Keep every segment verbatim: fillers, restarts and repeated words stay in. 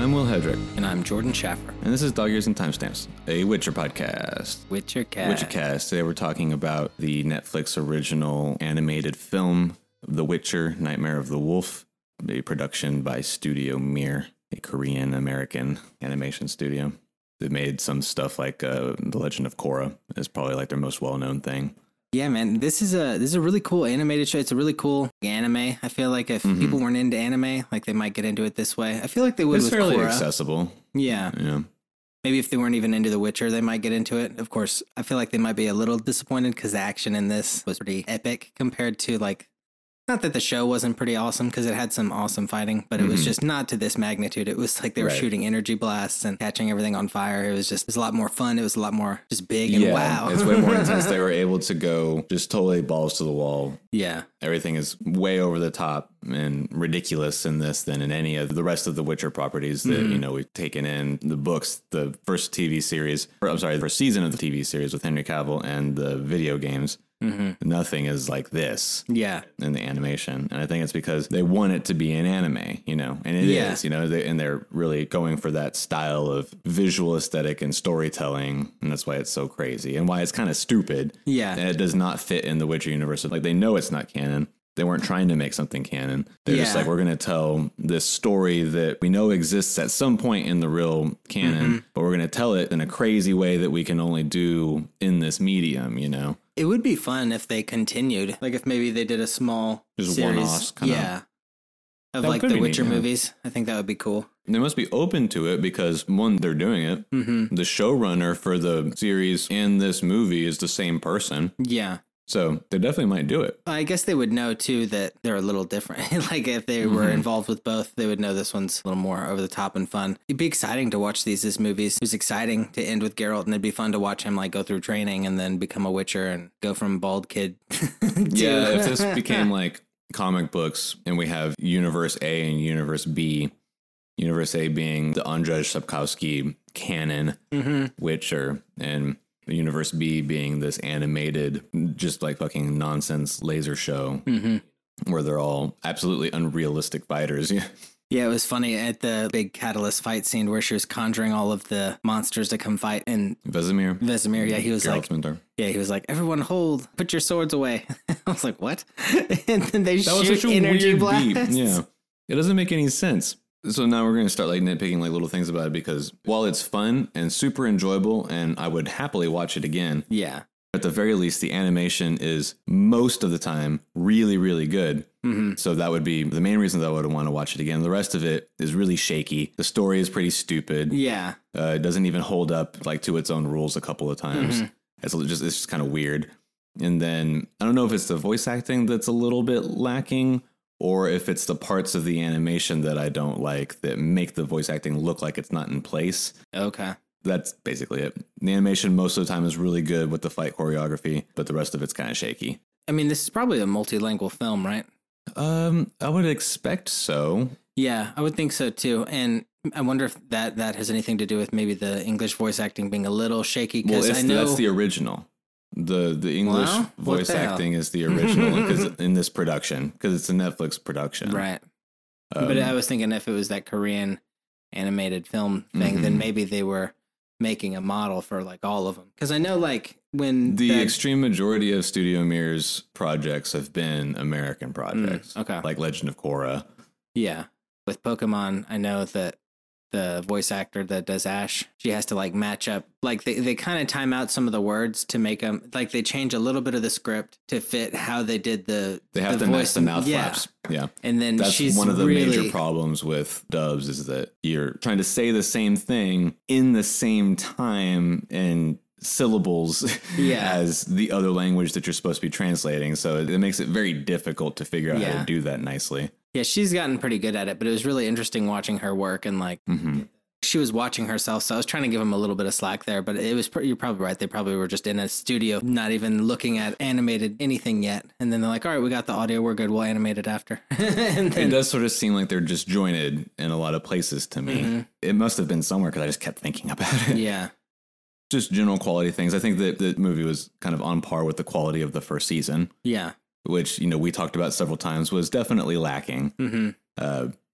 I'm Will Hedrick. And I'm Jordan Schaffer. And this is Dog Years and Timestamps, a Witcher podcast. Witcher Cast. Witcher Cast. Today we're talking about the Netflix original animated film, The Witcher, Nightmare of the Wolf, a production by Studio Mir, a Korean-American animation studio. They made some stuff like uh, The Legend of Korra is probably like their most well-known thing. Yeah, man, this is a this is a really cool animated show. It's a really cool anime. I feel like if mm-hmm. people weren't into anime, like they might get into it this way. I feel like they would it's with fairly Korra. accessible. Yeah. Yeah. Maybe if they weren't even into The Witcher, they might get into it. Of course, I feel like they might be a little disappointed because the action in this was pretty epic compared to like, not that the show wasn't pretty awesome because it had some awesome fighting, but it mm-hmm. was just not to this magnitude. It was like they were right. shooting energy blasts and catching everything on fire. It was just, it was a lot more fun. It was a lot more just big and yeah, wow. It's way more intense. They were able to go just totally balls to the wall. Yeah. Everything is way over the top and ridiculous in this than in any of the rest of the Witcher properties that, mm-hmm. you know, we've taken in. The books, the first T V series, or I'm sorry, the first season of the T V series with Henry Cavill, and the video games. Mm-hmm. Nothing is like this. Yeah. In the animation. And I think it's because they want it to be an anime, you know, and it yeah. is, you know, they, and they're really going for that style of visual aesthetic and storytelling. And that's why it's so crazy and why it's kind of stupid. Yeah. And it does not fit in the Witcher universe. Like they know it's not canon. They weren't trying to make something canon. They're yeah. just like, we're going to tell this story that we know exists at some point in the real canon, mm-hmm. but we're going to tell it in a crazy way that we can only do in this medium, you know? It would be fun if they continued. Like if maybe they did a small just series. one-offs kind yeah. Of, of like the Witcher neat, yeah. movies. I think that would be cool. They must be open to it because, one, they're doing it. Mm-hmm. The showrunner for the series and this movie is the same person. Yeah. So they definitely might do it. I guess they would know, too, that they're a little different. Like, if they mm-hmm. were involved with both, they would know this one's a little more over the top and fun. It'd be exciting to watch these as movies. It was exciting to end with Geralt, and it'd be fun to watch him, like, go through training and then become a Witcher and go from bald kid to... Yeah, if this became, like, comic books, and we have Universe A and Universe B, Universe A being the Andrzej Sapkowski canon mm-hmm. Witcher, and... Universe B being this animated, just like fucking nonsense laser show mm-hmm. where they're all absolutely unrealistic fighters. Yeah. Yeah, it was funny at the big Catalyst fight scene where she was conjuring all of the monsters to come fight. And Vesemir. Vesemir, yeah, he was Geralt's like, mentor. Yeah, he was like, everyone hold, put your swords away. I was like, what? And then they that shoot energy blasts. Yeah, it doesn't make any sense. So now we're going to start like nitpicking like little things about it because while it's fun and super enjoyable and I would happily watch it again. Yeah. At the very least, the animation is most of the time really, really good. Mm-hmm. So that would be the main reason that I would want to watch it again. The rest of it is really shaky. The story is pretty stupid. Yeah. Uh, it doesn't even hold up like to its own rules a couple of times. Mm-hmm. It's just, it's just kind of weird. And then I don't know if it's the voice acting that's a little bit lacking, or if it's the parts of the animation that I don't like that make the voice acting look like it's not in place. Okay. That's basically it. The animation most of the time is really good with the fight choreography, but the rest of it's kind of shaky. I mean, this is probably a multilingual film, right? Um, I would expect so. Yeah, I would think so too. And I wonder if that, that has anything to do with maybe the English voice acting being a little shaky. Well, I know that's the original. The the English well, voice the acting is the original because in this production, because it's a Netflix production. Right. Um, but I was thinking if it was that Korean animated film thing, mm-hmm. then maybe they were making a model for like all of them. Because I know like when the that... extreme majority of Studio Mir's projects have been American projects. Mm, okay. Like Legend of Korra. Yeah. With Pokemon, I know that the voice actor that does Ash, she has to like match up. Like they, they kind of time out some of the words to make them like they change a little bit of the script to fit how they did the. They have the to voice match the mouth yeah. flaps. Yeah. And then that's she's one of the really... major problems with dubs is that you're trying to say the same thing in the same time and syllables yeah. as the other language that you're supposed to be translating. So it makes it very difficult to figure out yeah. how to do that nicely. Yeah, she's gotten pretty good at it, but it was really interesting watching her work and like mm-hmm. she was watching herself. So I was trying to give him a little bit of slack there, but it was pretty, you're probably right. They probably were just in a studio, not even looking at animated anything yet. And then they're like, all right, we got the audio. We're good. We'll animate it after. And then, it does sort of seem like they're disjointed in a lot of places to me. Mm-hmm. It must have been somewhere because I just kept thinking about it. Yeah. Just general quality things. I think that the movie was kind of on par with the quality of the first season. Yeah. Which, you know, we talked about several times was definitely lacking. Mm-hmm. Uh,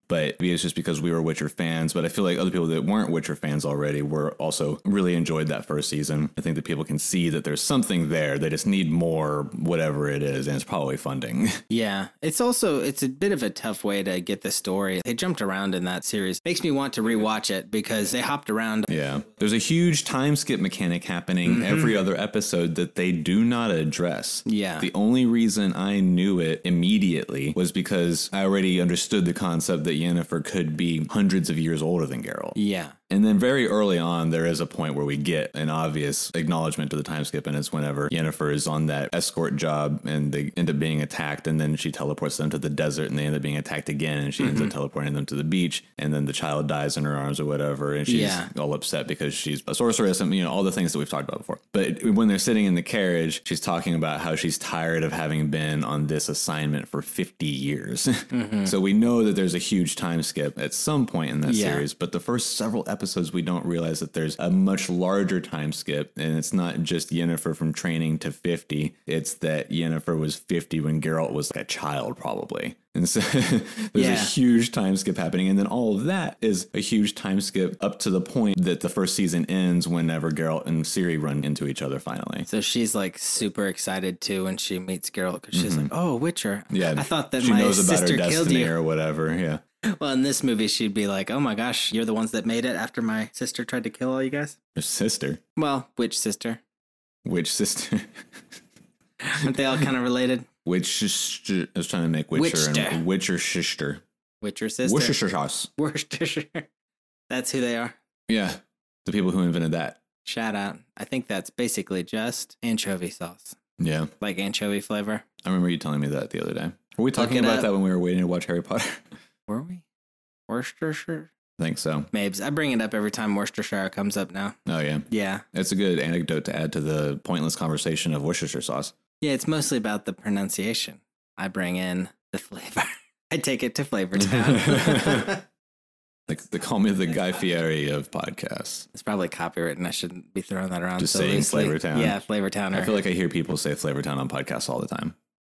but maybe it's just because we were Witcher fans. But I feel like other people that weren't Witcher fans already were also really enjoyed that first season. I think that people can see that there's something there. They just need more, whatever it is, and it's probably funding. Yeah, it's also, it's a bit of a tough way to get the story. They jumped around in that series. Makes me want to rewatch it because they hopped around. Yeah. There's a huge time skip mechanic happening mm-hmm. every other episode that they do not address. Yeah. The only reason I knew it immediately was because I already understood the concept that Yennefer could be hundreds of years older than Geralt. Yeah. And then very early on, there is a point where we get an obvious acknowledgement to the time skip, and it's whenever Yennefer is on that escort job and they end up being attacked, and then she teleports them to the desert, and they end up being attacked again, and she mm-hmm. ends up teleporting them to the beach, and then the child dies in her arms or whatever, and she's yeah. all upset because she's a sorceress, and you know all the things that we've talked about before. But when they're sitting in the carriage, she's talking about how she's tired of having been on this assignment for fifty years. Mm-hmm. So we know that there's a huge time skip at some point in that yeah. series, but the first several episodes episodes, we don't realize that there's a much larger time skip, and it's not just Yennefer from training to fifty. It's that Yennefer was fifty when Geralt was like a child, probably. And so there's yeah. a huge time skip happening. And then all of that is a huge time skip up to the point that the first season ends whenever Geralt and Ciri run into each other finally. So she's like super excited too when she meets Geralt because she's mm-hmm. like, oh, Witcher. Yeah. I thought that she my knows about sister her killed destiny you. Or whatever. Yeah. Well, in this movie, she'd be like, oh my gosh, you're the ones that made it after my sister tried to kill all you guys? Her sister? Well, which sister? Which sister? Aren't they all kind of related? Which sister? I was trying to make Witcher Witcher. and Witcher sister. Witcher sister? Worcestershire sauce. Worcestershire. That's who they are. Yeah. The people who invented that. Shout out. I think that's basically just anchovy sauce. Yeah. Like anchovy flavor. I remember you telling me that the other day. Were we talking about up. that when we were waiting to watch Harry Potter? Were we? Worcestershire? I think so. Mabes. I bring it up every time Worcestershire comes up now. Oh, yeah. Yeah. It's a good anecdote to add to the pointless conversation of Worcestershire sauce. Yeah, it's mostly about the pronunciation. I bring in the flavor. I take it to Flavor Town. Like, they call me the Guy Fieri of podcasts. It's probably copywritten. I shouldn't be throwing that around. Just so saying loosely. Flavor Town. Yeah, Flavor Town. I feel like I hear people say Flavor Town on podcasts all the time.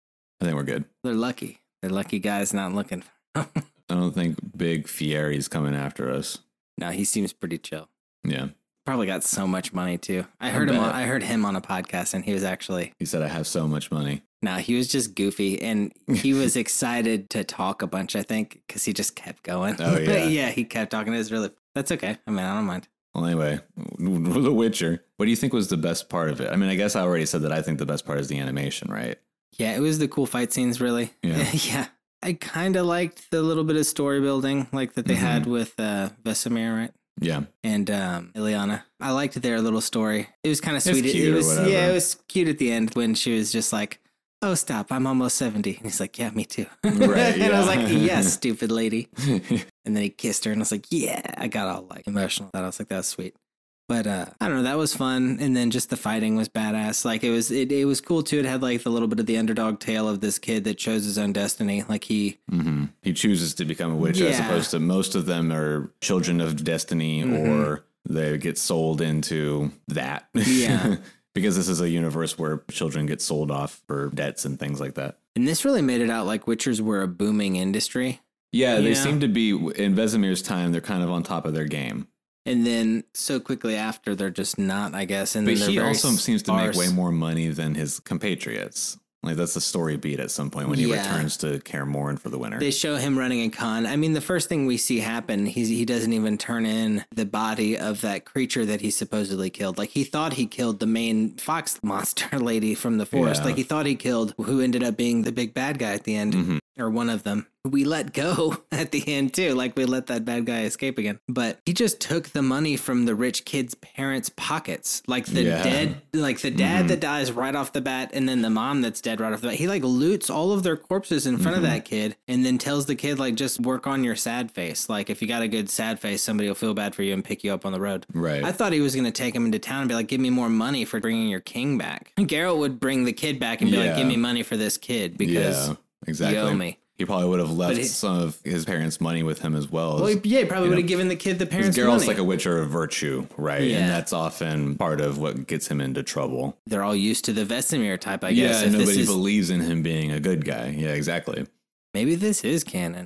I think we're good. They're lucky. They're lucky guys not looking. I don't think Big Fieri's coming after us. No, he seems pretty chill. Yeah. Probably got so much money too. I heard I him. On, bet. I heard him on a podcast, and he was actually. He said, "I have so much money." No, he was just goofy, and he was excited to talk a bunch. I think because he just kept going. Oh yeah, yeah. He kept talking. It was really. That's okay. I mean, I don't mind. Well, anyway, The Witcher. What do you think was the best part of it? I mean, I guess I already said that I think the best part is the animation, right? Yeah, it was the cool fight scenes, really. Yeah. yeah. I kind of liked the little bit of story building like that they mm-hmm. had with uh, Vesemir, right? Yeah. And um, Ileana. I liked their little story. It was kind of sweet. It's cute it was, or whatever. Yeah, it was cute at the end when she was just like, oh, stop, I'm almost seventy. And he's like, yeah, me too. Right, and yeah. I was like, yes, stupid lady. And then he kissed her and I was like, yeah, I got all like emotional. I was like, that was sweet. But uh, I don't know, that was fun. And then just the fighting was badass. Like it was, it, it was cool too. It had like the little bit of the underdog tale of this kid that chose his own destiny. Like he, mm-hmm. he chooses to become a witch yeah. as opposed to most of them are children of destiny mm-hmm. or they get sold into that. Yeah. Because this is a universe where children get sold off for debts and things like that. And this really made it out like Witchers were a booming industry. Yeah, they know? seem to be, in Vesemir's time, they're kind of on top of their game. And then so quickly after, they're just not, I guess. And but then he very also seems to sparse. make way more money than his compatriots. Like, that's the story beat at some point when he Yeah. returns to Kaer Morhen for the winter. They show him running a con. I mean, the first thing we see happen, he's, he doesn't even turn in the body of that creature that he supposedly killed. Like, he thought he killed the main fox monster lady from the forest. Yeah. Like, he thought he killed who ended up being the big bad guy at the end, Mhm. or one of them. We let go at the end, too. Like, we let that bad guy escape again. But he just took the money from the rich kid's parents' pockets. Like, the Yeah. dead, like the dad Mhm. that dies right off the bat, and then the mom that's dead right off the bat. He, like, loots all of their corpses in front Mhm. of that kid and then tells the kid, like, just work on your sad face. Like, if you got a good sad face, somebody will feel bad for you and pick you up on the road. Right. I thought he was going to take him into town and be like, give me more money for bringing your king back. Geralt would bring the kid back and be Yeah. like, give me money for this kid because yeah, exactly. you owe me. He probably would have left But he- some of his parents' money with him as well. Well, as, yeah, he probably you would know, have given the kid the parents' Geralt's money. like a witcher of virtue, right? Yeah. And that's often part of what gets him into trouble. They're all used to the Vesemir type, I Yeah, guess. If nobody this is, believes in him being a good guy. Yeah, exactly. maybe this is canon.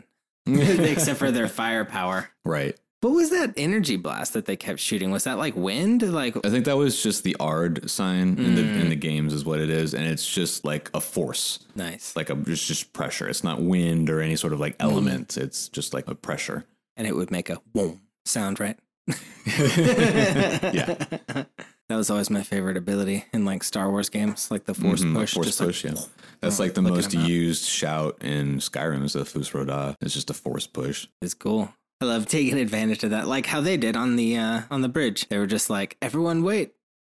except for their firepower. Right. What was that energy blast that they kept shooting? Was that like wind? Like I think that was just the A R D sign in the in the games is what it is, and it's just like a force, nice, like a just just pressure. It's not wind or any sort of like element. Mm. It's just like a pressure, and it would make a boom sound, right? Yeah, that was always my favorite ability in like Star Wars games, like the force mm-hmm, push. Force push, like, yeah. That's like the most used shout in Skyrim is the Fus Ro Dah. It's just a force push. It's cool. I love taking advantage of that, like how they did on the uh, on the bridge. They were just like, everyone wait,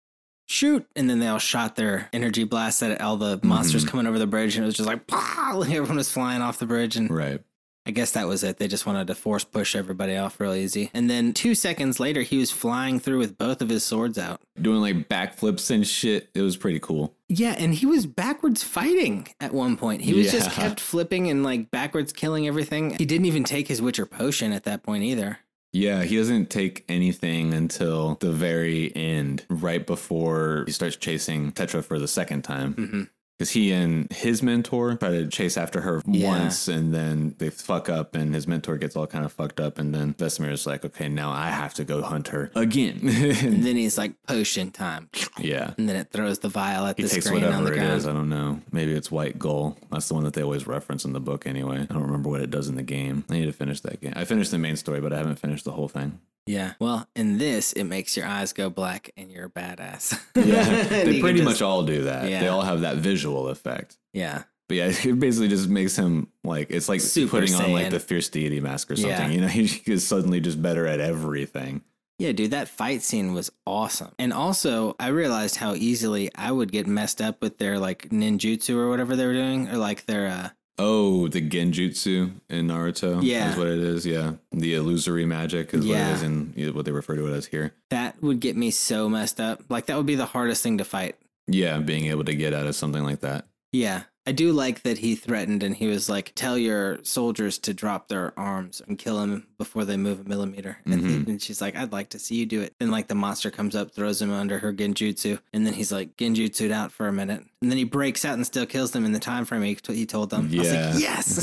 shoot. And then they all shot their energy blasts at all the monsters mm-hmm. coming over the bridge. And it was just like, pow! Everyone was flying off the bridge. And right. I guess that was it. They just wanted to force push everybody off real easy. And then two seconds later, he was flying through with both of his swords out. Doing like backflips and shit. It was pretty cool. Yeah, and he was backwards fighting at one point. He was yeah. just kept flipping and like backwards killing everything. He didn't even take his Witcher potion at that point either. Yeah, he doesn't take anything until the very end, right before he starts chasing Tetra for the second time. Mm-hmm. Because he and his mentor try to chase after her yeah. once, and then they fuck up, and his mentor gets all kind of fucked up, and then Vesemir is like, okay, now I have to go hunt her again. And then he's like, potion time. Yeah. And then it throws the vial at he the takes screen on the whatever it ground. is, I don't know. Maybe it's White Gull. That's the one that they always reference in the book anyway. I don't remember what it does in the game. I need to finish that game. I finished the main story, but I haven't finished the whole thing. Yeah. Well, in this, it makes your eyes go black and you're a badass. Yeah. They pretty just, much all do that. Yeah. They all have that visual effect. Yeah. But yeah, it basically just makes him like, it's like Super putting Saiyan. on like the Fierce Deity mask or something. Yeah. You know, he is suddenly just better at everything. Yeah, dude, that fight scene was awesome. And also, I realized how easily I would get messed up with their like ninjutsu or whatever they were doing, or like their uh Oh, the genjutsu in Naruto. Yeah. Is what it is. Yeah. The illusory magic is yeah. what it is in what they refer to it as here. That would get me so messed up. Like, that would be the hardest thing to fight. Yeah, being able to get out of something like that. Yeah. I do like that he threatened and he was like, tell your soldiers to drop their arms and kill him before they move a millimeter. And, mm-hmm. he, and she's like, I'd like to see you do it. Then like the monster comes up, throws him under her genjutsu. And then he's like genjutsu'd out for a minute. And then he breaks out and still kills them in the time frame he, he told them. Yeah. I was like, yes.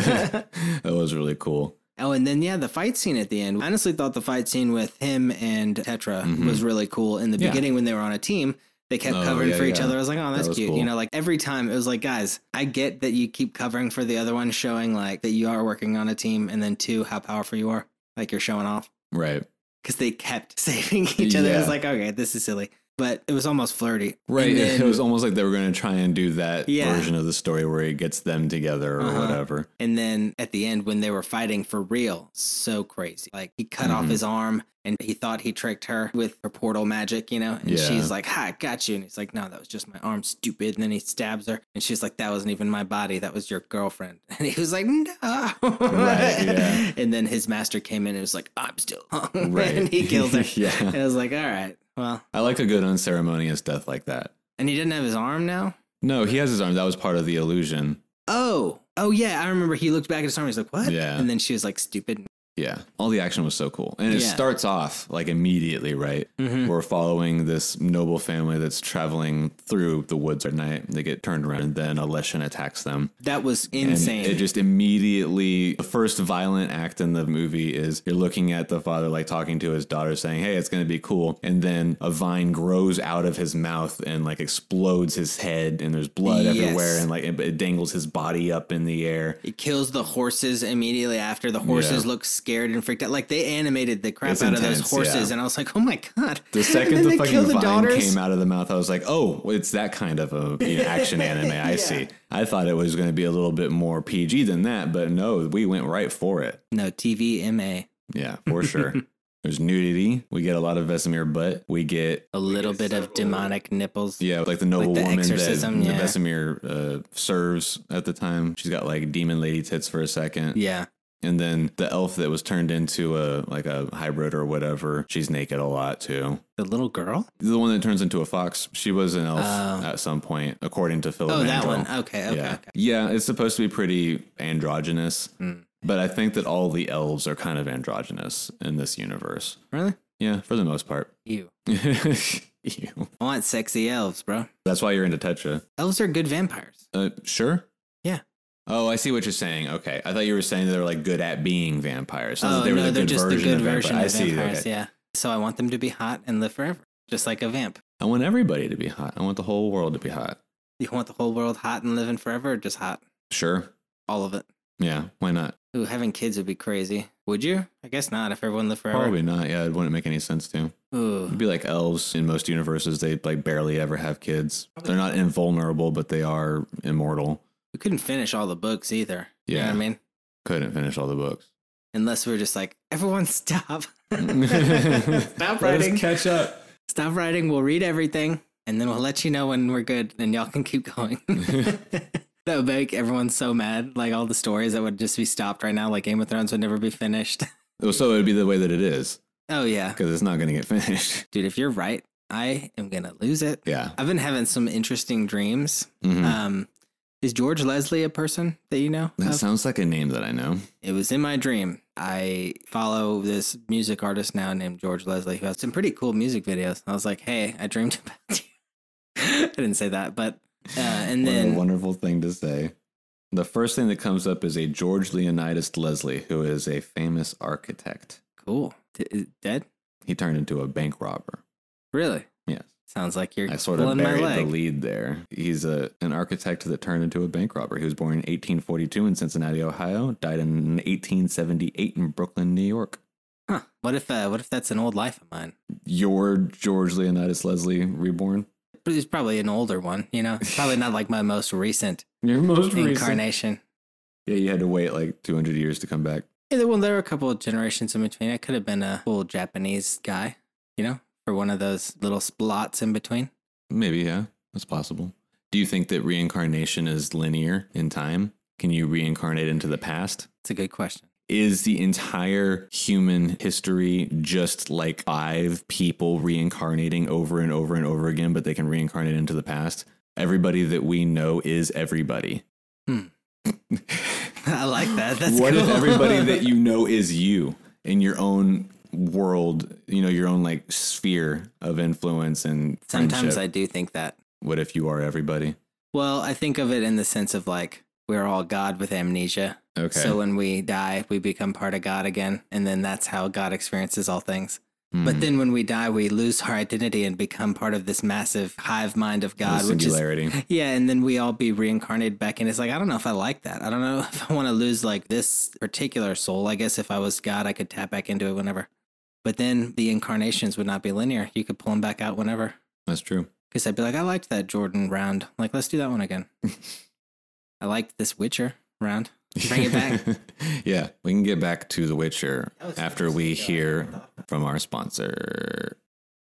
That was really cool. Oh, and then, yeah, the fight scene at the end. I honestly thought the fight scene with him and Tetra mm-hmm. was really cool. In the yeah. beginning when they were on a team, they kept oh, covering yeah, for each yeah. other. I was like, oh, that's that cute. Cool. You know, like every time it was like, guys, I get that you keep covering for the other one, showing like that you are working on a team. And then two, how powerful you are. Like you're showing off. Right. Because they kept saving each other. Yeah. It was like, okay, this is silly. But it was almost flirty. Right. Then, it was almost like they were going to try and do that yeah. version of the story where he gets them together or uh-huh. whatever. And then at the end, when they were fighting for real, so crazy. Like he cut mm-hmm. off his arm and he thought he tricked her with her portal magic, you know? And yeah. she's like, ha, I got you. And he's like, no, that was just my arm, stupid. And then he stabs her. And she's like, that wasn't even my body. That was your girlfriend. And he was like, no. Right, yeah. And then his master came in and was like, I'm still hung. Right. And he kills her. Yeah. And I was like, all right. Well, I like a good unceremonious death like that. And he didn't have his arm now? No, he has his arm. That was part of the illusion. Oh, oh yeah. I remember he looked back at his arm. He's like, what? Yeah. And then she was like, stupid. Yeah. All the action was so cool. And it yeah. starts off like immediately, right? Mm-hmm. We're following this noble family that's traveling through the woods at night. They get turned around and then Aleshin attacks them. That was insane. And it just immediately, the first violent act in the movie is you're looking at the father like talking to his daughter saying, hey, it's going to be cool. And then a vine grows out of his mouth and like explodes his head and there's blood yes. everywhere. And like it, it dangles his body up in the air. It kills the horses immediately after. The horses yeah. look scared and freaked out. Like they animated the crap it's out intense, of those horses, yeah. and I was like, "Oh my god!" The second the fucking the vine daughters. came out of the mouth, I was like, "Oh, it's that kind of a you know, action anime." I yeah. see. I thought it was going to be a little bit more P G than that, but no, we went right for it. No, T V M A. Yeah, for sure. There's nudity. We get a lot of Vesemir butt. We get a little bit of demonic nipples. Yeah, like the noble like the woman exorcism, that yeah. Vesemir uh, serves at the time. She's got like demon lady tits for a second. Yeah. And then the elf that was turned into a like a hybrid or whatever, she's naked a lot too. The little girl? The one that turns into a fox. She was an elf oh. at some point, according to Philip. Oh, that Andrel. one. Okay, okay, yeah. okay. Yeah, it's supposed to be pretty androgynous, mm. but I think that all the elves are kind of androgynous in this universe. Really? Yeah, for the most part. Ew. Ew. I want sexy elves, bro. That's why you're into Tetra. Elves are good vampires. Uh, sure. Yeah. Oh, I see what you're saying. Okay. I thought you were saying they're like good at being vampires. So Oh, they were no, the they're good just the version good of version vampire. of I see. vampires, Okay. yeah. So I want them to be hot and live forever, just like a vamp. I want everybody to be hot. I want the whole world to be hot. You want the whole world hot and living forever, or just hot? Sure. All of it. Yeah. Why not? Ooh, having kids would be crazy. Would you? I guess not, if everyone lived forever. Probably not. Yeah, it wouldn't make any sense to. Ooh. It'd be like elves in most universes. They like barely ever have kids. They're not invulnerable, but they are immortal. We couldn't finish all the books either. You know Yeah. what I mean? Couldn't finish all the books. Unless we were just like, everyone stop. Stop Let us writing. catch up. Stop writing. We'll read everything, and then we'll let you know when we're good, and y'all can keep going. That would make everyone so mad. Like all the stories that would just be stopped right now, like Game of Thrones would never be finished. So it would be the way that it is Oh, yeah. because it's not going to get finished. Dude, if you're right, I am going to lose it. Yeah. I've been having some interesting dreams. Mhm. Um, is George Leslie a person that you know? That of? sounds like a name that I know. It was in my dream. I follow this music artist now named George Leslie who has some pretty cool music videos. I was like, hey, I dreamed about you. I didn't say that, but uh, and What then a wonderful thing to say. The first thing that comes up is a George Leonidas Leslie, who is a famous architect. cool. D- dead? He turned into a bank robber. Really? Yes. Sounds like you're I sort of pulling my buried the leg. lead there. He's a an architect that turned into a bank robber. He was born in eighteen forty-two in Cincinnati, Ohio. Died in eighteen seventy-eight in Brooklyn, New York. Huh. What if uh, what if that's an old life of mine? Your George Leonidas Leslie reborn. But it's probably an older one, you know? Probably not like my most recent Your most incarnation. Yeah, you had to wait like two hundred years to come back. Yeah, well, there were a couple of generations in between. I could have been a cool Japanese guy, you know, for one of those little splots in between. Maybe, yeah, that's possible. Do you think that reincarnation is linear in time? Can you reincarnate into the past? It's a good question. Is the entire human history just like five people reincarnating over and over and over again, but they can reincarnate into the past? Everybody that we know is everybody. Hmm. I like that. That's What cool. if everybody that you know is you in your own world, you know, your own like sphere of influence and Sometimes friendship? I do think that. What if you are everybody? Well, I think of it in the sense of like we're all God with amnesia. Okay. So when we die, we become part of God again. And then that's how God experiences all things. Hmm. But then when we die, we lose our identity and become part of this massive hive mind of God, The which is singularity. yeah, and then we all be reincarnated back in. It's like, I don't know if I like that. I don't know if I want to lose like this particular soul. I guess if I was God, I could tap back into it whenever. But then the incarnations would not be linear. You could pull them back out whenever. That's true. Because I'd be like, I liked that Jordan round. Like, let's do that one again. I liked this Witcher round. Bring it back. Yeah, we can get back to The Witcher That was after we hear from our sponsor.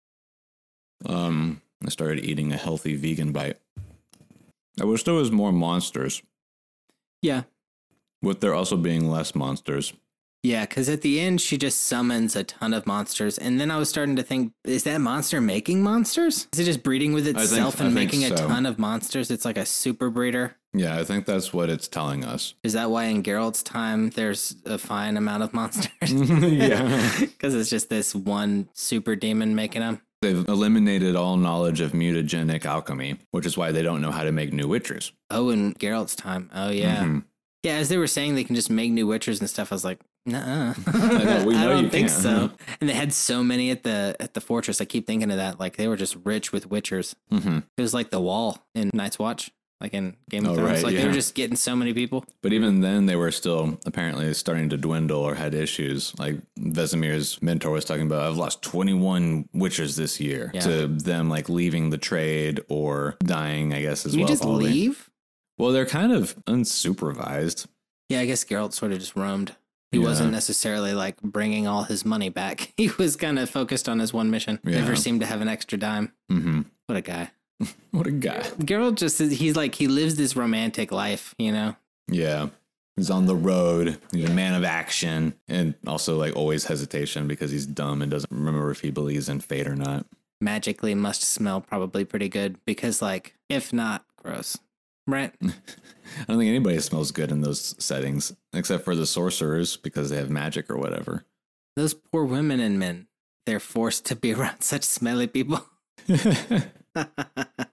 Um, I started eating a healthy vegan bite. I wish there was more monsters, Yeah. with there also being less monsters. Yeah, because at the end, she just summons a ton of monsters. And then I was starting to think, is that monster making monsters? Is it just breeding with think- itself I and think making a so. ton of monsters? It's like a super breeder. Yeah, I think that's what it's telling us. Is that why in Geralt's time, there's a fine amount of monsters? Yeah. Because it's just this one super demon making them. They've eliminated all knowledge of mutagenic alchemy, which is why they don't know how to make new witchers. Oh, in Geralt's time. Oh, yeah. Mhm. Yeah, as they were saying they can just make new witchers and stuff, I was like, nuh-uh. know, we I know don't you think can't. so. And they had so many at the at the fortress. I keep thinking of that. Like, they were just rich with witchers. Mhm. It was like the wall in Night's Watch, like in Game of Oh, Thrones. right, like, they yeah. were just getting so many people. But even then, they were still apparently starting to dwindle or had issues. Like Vesemir's mentor was talking about, I've lost twenty-one witches this year Yeah. to them like leaving the trade or dying, I guess, as Can you well. just probably. leave? Well, they're kind of unsupervised. Yeah, I guess Geralt sort of just roamed. He Yeah. wasn't necessarily like bringing all his money back. He was kind of focused on his one mission. Yeah. Never seemed to have an extra dime. Mm-hmm. What a guy. What a guy. Geralt just, he's like, he lives this romantic life, you know? Yeah. He's on the road. He's a man of action and also like always hesitation because he's dumb and doesn't remember if he believes in fate or not. Magically must smell probably pretty good because, like, if not, gross. Right? I don't think anybody smells good in those settings except for the sorcerers because they have magic or whatever. Those poor women and men, they're forced to be around such smelly people.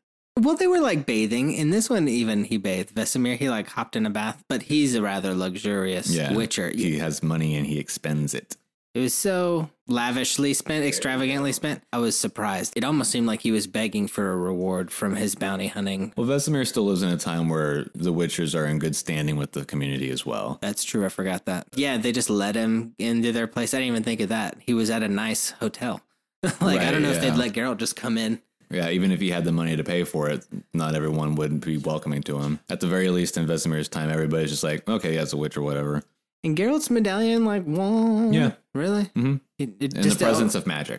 Well, they were like bathing. In this one, even he bathed. Vesemir, he like hopped in a bath, but he's a rather luxurious Yeah, Witcher. he has money and he expends it. It was so lavishly spent, extravagantly spent. I was surprised. It almost seemed like he was begging for a reward from his bounty hunting. Well, Vesemir still lives in a time where the Witchers are in good standing with the community as well. That's true. I forgot that. Yeah, they just let him into their place. I didn't even think of that. He was at a nice hotel. like, Right, I don't know yeah. if they'd let Geralt just come in. Yeah, even if he had the money to pay for it, not everyone would be welcoming to him. At the very least, in Vesemir's time, everybody's just like, okay, yeah, it's a witch or whatever. And Geralt's medallion, like, whoa. Yeah. Really? Mm-hmm. It, it In just the presence of magic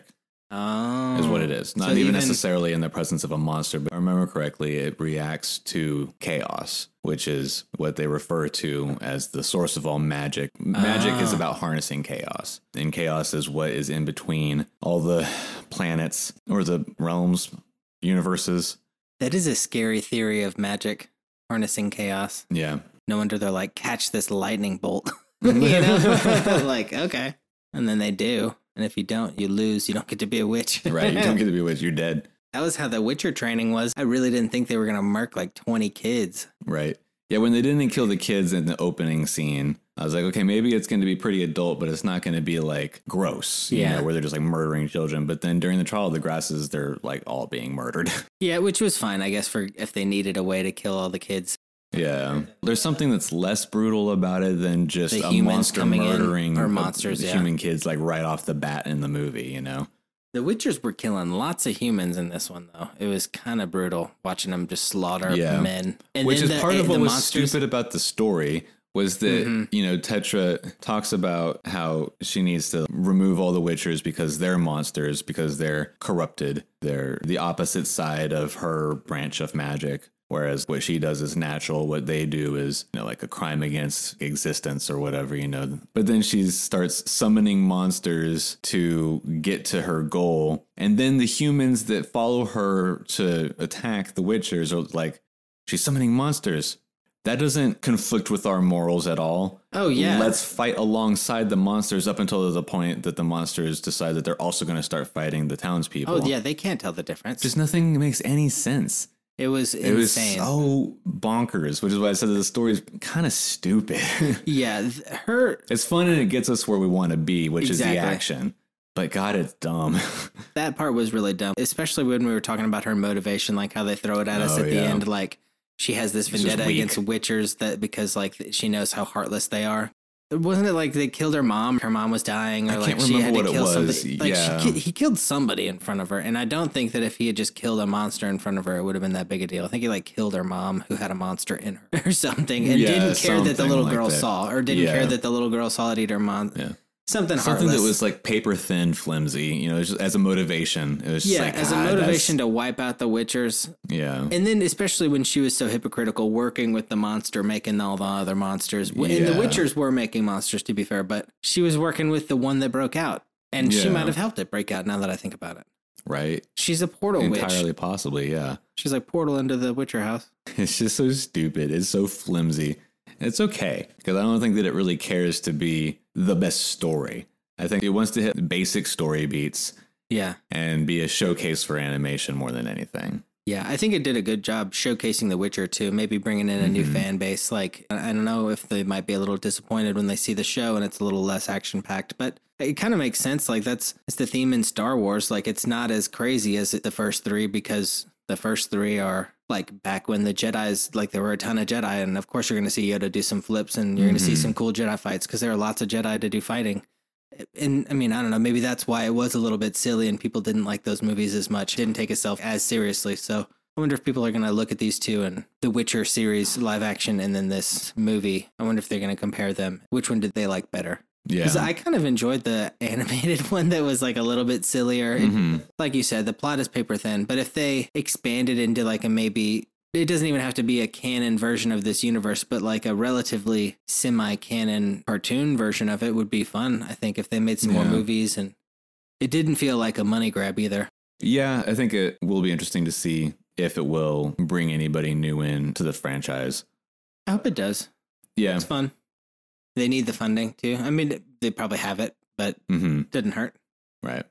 oh. is what it is. Not So even, even- necessarily in the presence of a monster, but if I remember correctly, it reacts to chaos, which is what they refer to as the source of all magic. Magic is Ah. about harnessing chaos, and chaos is what is in between all the planets or the realms, universes. That is a scary theory of magic, harnessing chaos. Yeah. No wonder they're like, catch this lightning bolt. you know? like, okay. And then they do. And if you don't, you lose. You don't get to be a witch. Right. You don't get to be a witch. You're dead. That was how the Witcher training was. I really didn't think they were going to murk like twenty kids. Right. Yeah, when they didn't kill the kids in the opening scene, I was like, okay, maybe it's going to be pretty adult, but it's not going to be like gross, you Yeah. know, where they're just like murdering children. But then during the trial of the grasses, they're like all being murdered. Yeah, which was fine, I guess, for if they needed a way to kill all the kids. Yeah. There's something that's less brutal about it than just The a humans monster coming in, murdering or a- monsters, yeah. human kids like right off the bat in the movie, you know? The Witchers were killing lots of humans in this one, though. It was kind of brutal watching them just slaughter Yeah. men. And Which then is the- part of the what was monsters- stupid about the story was that, Mhm. you know, Tetra talks about how she needs to remove all the Witchers because they're monsters, because they're corrupted. They're the opposite side of her branch of magic. Whereas what she does is natural. What they do is, you know, like a crime against existence or whatever, you know. But then she starts summoning monsters to get to her goal. And then the humans that follow her to attack the Witchers are like, she's summoning monsters. That doesn't conflict with our morals at all. Oh, yeah. Let's fight alongside the monsters up until the point that the monsters decide that they're also going to start fighting the townspeople. Oh, yeah, they can't tell the difference. Just nothing makes any sense. it was It was insane. so bonkers, which is why I said that the story is kind of stupid. yeah, th- her, It's fun and it gets us where we want to be, which Exactly. is the action. But God, it's dumb. that part was really dumb, especially when we were talking about her motivation, like how they throw it at us Oh, at the yeah. end. Like she has this just vendetta weak. against Witchers that because like she knows how heartless they are. Wasn't it like they killed her mom? Her mom was dying, or I like can't she had remember to what it kill was. somebody. Like Yeah. she, ki- he killed somebody in front of her, and I don't think that if he had just killed a monster in front of her, it would have been that big a deal. I think he like killed her mom, who had a monster in her, or something, and Yeah, didn't care that the something little like girl that. saw, or didn't Yeah. care that the little girl saw it eat her mom. Yeah. Something Something heartless. that was like paper thin, flimsy, you know, just as a motivation. It was just yeah, like, as a God, motivation that's- to wipe out the Witchers. Yeah. And then, especially when she was so hypocritical, working with the monster, making all the other monsters. And the Yeah. Witchers were making monsters, to be fair, but she was working with the one that broke out. And she Yeah. might have helped it break out now that I think about it. Right. She's a portal Entirely witch. possibly, yeah. She's like portal into the Witcher house. It's just so stupid. It's so flimsy. It's okay, because I don't think that it really cares to be the best story. I think it wants to hit basic story beats Yeah. and be a showcase for animation more than anything. Yeah, I think it did a good job showcasing The Witcher too, maybe bringing in a new Mhm. fan base. Like, I I don't know if they might be a little disappointed when they see the show and it's a little less action packed, but it kind of makes sense. Like, that's it's the theme in Star Wars. Like, it's not as crazy as the first three because the first three are like back when the Jedi's, like, there were a ton of Jedi. And of course, you're going to see Yoda do some flips and you're going to see Mhm. some cool Jedi fights because there are lots of Jedi to do fighting. And I mean, I don't know, maybe that's why it was a little bit silly and people didn't like those movies as much, didn't take itself as seriously. So I wonder if people are going to look at these two and the Witcher series live action and then this movie. I wonder if they're going to compare them. Which one did they like better? Yeah. Because I kind of enjoyed the animated one that was like a little bit sillier. It- Mhm. like you said, the plot is paper thin, but if they expanded into like a maybe, it doesn't even have to be a canon version of this universe, but like a relatively semi-canon cartoon version of it would be fun. I think if they made some more Yeah. movies, and it didn't feel like a money grab either. Yeah, I think it will be interesting to see if it will bring anybody new in to the franchise. I hope it does. Yeah. It's fun. They need the funding too. I mean, they probably have it, but hmm it doesn't hurt. Right.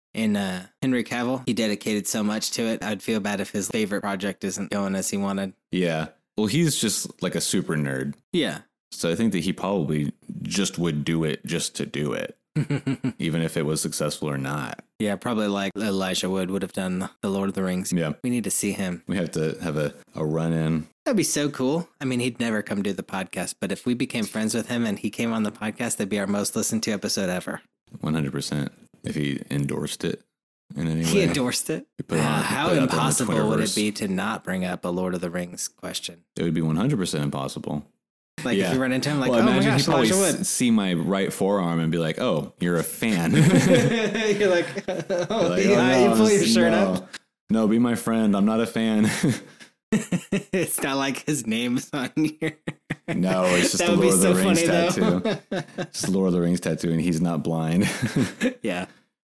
And uh, Henry Cavill, he dedicated so much to it. I'd feel bad if his favorite project isn't going as he wanted. Yeah. Well, he's just like a super nerd. Yeah. So I think that he probably just would do it just to do it, even if it was successful or not. Yeah, probably like Elijah Wood would have done the Lord of the Rings. Yeah. We need to see him. We have to have a, a run in. That'd be so cool. I mean, he'd never come do the podcast, but if we became friends with him and he came on the podcast, that'd be our most listened to episode ever. one hundred percent. If he endorsed it in any way. He endorsed it? Put it on, uh, how put it impossible would it be to not bring up a Lord of the Rings question? It would be one hundred percent impossible. Like yeah. if you run into him, like, well, oh imagine my gosh, he probably Elijah Wood. s- see my right forearm and be like, "Oh, you're a fan." You're like, oh, like, yeah, oh, no, you pull your shirt no. up. No, be my friend. I'm not a fan. It's not like his name's on here. No, it's just That the would be Lord of so the Rings funny, tattoo. It's the Lord of the Rings tattoo, and he's not blind. Yeah.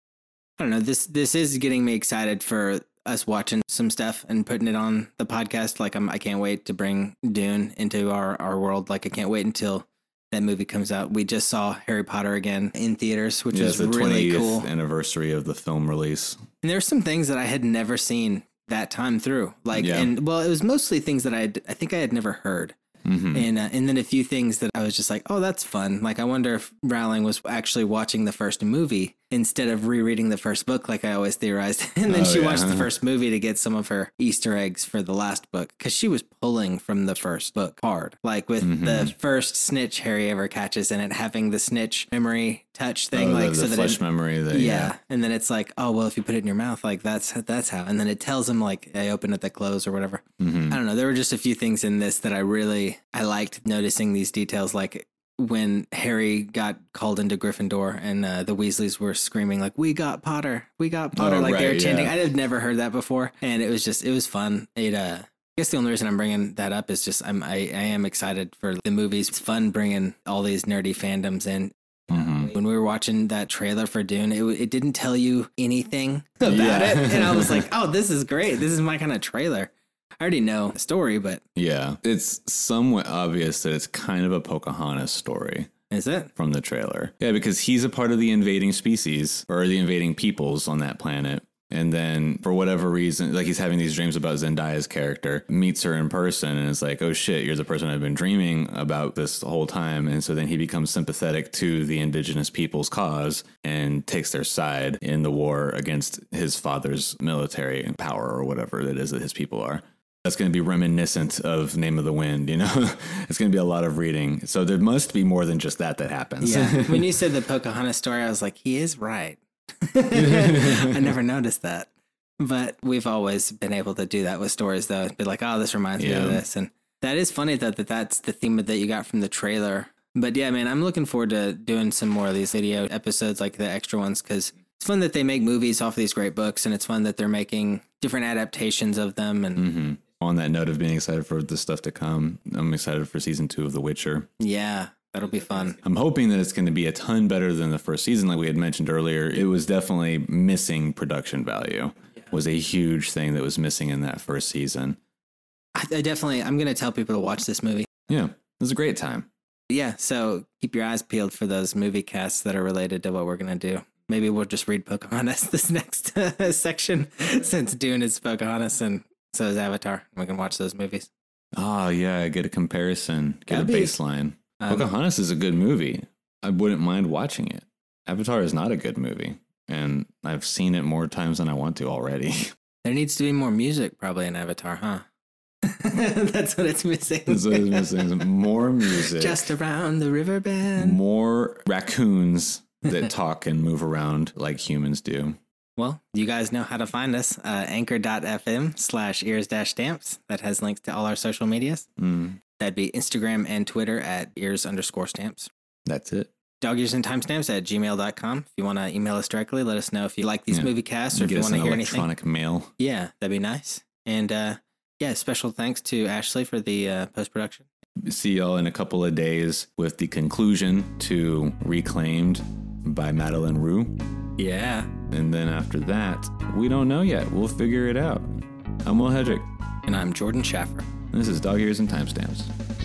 I don't know. This this is getting me excited for us watching some stuff and putting it on the podcast. Like I'm, I can't wait to bring Dune into our, our world. Like I can't wait until that movie comes out. We just saw Harry Potter again in theaters, which Yeah, is it's the really twentieth cool. anniversary of the film release. And there's some things that I had never seen that time through. Like, Yeah. and well, it was mostly things that I had, I think I had never heard. Mm-hmm. And uh, and then a few things that I was just like, oh, that's fun. Like, I wonder if Rowling was actually watching the first movie instead of rereading the first book, like I always theorized. And then Oh, she yeah. watched the first movie to get some of her Easter eggs for the last book because she was pulling from the first book hard. Like with Mhm. the first snitch Harry ever catches and it having the snitch memory touch thing, Oh, like the, so the that flesh it, memory. That, yeah. yeah. And then it's like, oh, well, if you put it in your mouth, like that's that's how. And then it tells him like, I open it, that close or whatever. Mm-hmm. I don't know. There were just a few things in this that I really, I liked noticing these details. Like when Harry got called into Gryffindor and uh, the Weasleys were screaming like, we got Potter, we got Potter. Oh, like they right, were chanting. yeah. I had never heard that before. And it was just, it was fun. It, uh, I guess the only reason I'm bringing that up is just I'm, I, I am excited for the movies. It's fun bringing all these nerdy fandoms in. Mm-hmm. When we were watching that trailer for Dune, it, it didn't tell you anything about Yeah. it. And I was like, oh, this is great. This is my kind of trailer. I already know the story, but Yeah. It's somewhat obvious that it's kind of a Pocahontas story is it? from the trailer. Yeah, because he's a part of the invading species or the invading peoples on that planet. And then for whatever reason, like he's having these dreams about Zendaya's character, meets her in person and is like, oh shit, you're the person I've been dreaming about this whole time. And so then he becomes sympathetic to the indigenous people's cause and takes their side in the war against his father's military power or whatever it is that his people are. That's going to be reminiscent of Name of the Wind, you know? It's going to be a lot of reading. So there must be more than just that that happens. Yeah. When you said the Pocahontas story, I was like, he is right. I never noticed that. But we've always been able to do that with stories, though. Be like, oh, this reminds Yeah. me of this. And that is funny, though, that that's the theme that you got from the trailer. But yeah, man, I'm looking forward to doing some more of these video episodes, like the extra ones, because it's fun that they make movies off of these great books, and it's fun that they're making different adaptations of them. And Mm-hmm. On that note of being excited for the stuff to come, I'm excited for season two of The Witcher. yeah, that'll be fun. I'm hoping that it's going to be a ton better than the first season. Like we had mentioned earlier, it was definitely missing production value. Yeah. Was a huge thing that was missing in that first season. I, I definitely, I'm going to tell people to watch this movie. Yeah, it was a great time. Yeah, so keep your eyes peeled for those movie casts that are related to what we're going to do. Maybe we'll just read Pocahontas this next uh, section, since Dune is Pocahontas and so is Avatar. We can watch those movies. Oh, yeah, get a comparison, get That'd a be- baseline. Um, Pocahontas is a good movie. I wouldn't mind watching it. Avatar is not a good movie, and I've seen it more times than I want to already. There needs to be more music probably in Avatar, huh? That's what it's missing. That's what it's missing. More music. Just around the river bend. More raccoons that talk and move around like humans do. Well, you guys know how to find us. Uh, anchor.fm slash ears dash stamps. That has links to all our social medias. Mm, That'd be Instagram and Twitter at ears underscore stamps. that's it. Dog ears and timestamps at gmail dot com. If you want to email us directly, let us know if you like these Yeah. movie casts or if Get you us want to an hear anything. electronic mail. Yeah, that'd be nice. And uh, yeah, special thanks to Ashley for the uh, post production. See y'all in a couple of days with the conclusion to Reclaimed by Madeline Rue. Yeah. And then after that, we don't know yet. We'll figure it out. I'm Will Hedrick. And I'm Jordan Schaffer. This is Dog Ears and Timestamps.